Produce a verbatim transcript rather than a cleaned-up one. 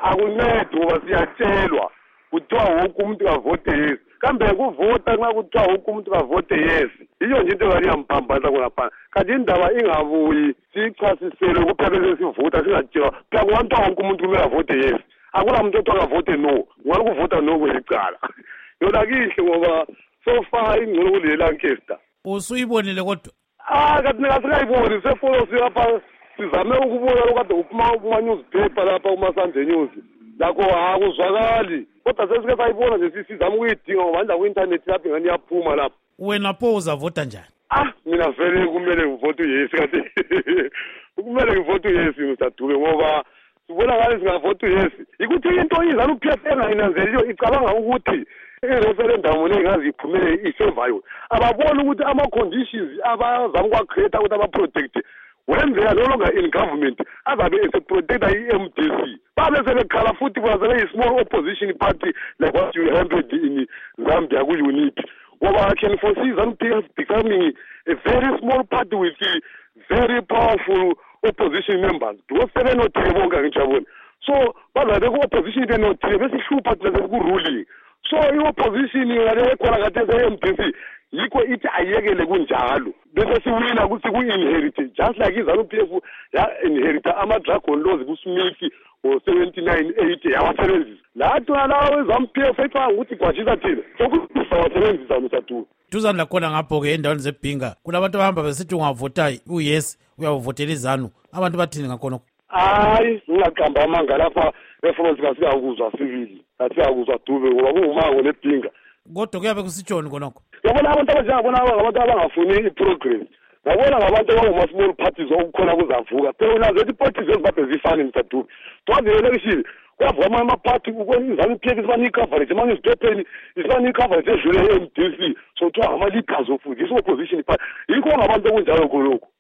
akuncedi ngoba siyatshelwa kuthiwa wonke umuntu kavote yes. Kambe kuvota nxa kuthiwa wonke umuntu kavote yes. Iyo nje into ngani yamphambanisa khonapha. Kanti indaba ingabuyi sichasisele kuphela sivota singatshelwa phela kubantu wonke umuntu kumele avote yes. Akula muntu othiwa kavote no. Ngani kuvota no kwelicala. Yona kihle ngoba so far ingcono kule Lancaster. Usuyibonile kodwa? Ah kanti ngasingayiboni sefolo siyapha sizame ukubona lokade uphuma kuma newspaper lapha kuma Sunday News. Lakho akuzwakali. Kodwa sesike sayibona nje sizama ukuyidinga ngoba nje ku internet lapha ngani yaphuma lapha. Wena pho uzavota njani? Ah mina vele kumele ngivote yes kanti. Kumele ngivote yes Mister Dube ngoba sibona ngani singavote yes. Ikuthi into izana uP F engayinanzeliyo icabanga ukuthi i-referendum nengazi iphumele isevayo. Ababona ukuthi ama conditions abazama kwa create ukuthi aba protect when they are no longer in government azabe ese protect i-M D C. Babe sebekhala futhi bazabe a small opposition party like what you handled in Zambia ku unity. Ngoba I can foresee Zambia becoming a very small party with very powerful opposition members. Because they are not bonke ngijabona. So bazabe ku opposition they not bese hlupha ukuthi ku ruling. So i-opposition ngale khona kade se-M D C yikho ithi ayekele kunjalo bese siwina ukuthi ku-inherit just like izanu P F ya-inherita ama-dragon laws kuSmith ngo-seventy-nine eighty yawasebenzisa lathi nalawo ezam P F ecanga ukuthi gwajisa thina sokusa wasebenzisa Msathu. Duzane lakhona ngapho-ke endaweni zebhinga kunabantu abahamba besithi ungavota uyes uyawuvotela izanu abantu bathini ngakhonokho? Hayi ngingaqamba amanga lapha efront kasikakuzwa sivili kasikakuzwa Dube ngoba kungumango nebhinga. Kodwa kuyabe kusitshoni khonokho? Yabona abantu abanjengabona abantu abangafuni i-progress. Yabona ngabantu abangama-small parties okukhona kuzavuka. Phela nazo i-parties ezibabe zifani Mister Dube. Twazi election kwavuka amanye ama-party izanu P F isibani i-coverage amanye iziphepheni isibani i-coverage edlule e-M D C. So kuthiwa ngama-leaders of this opposition party. Yikho ngabantu okunjalo khonokho.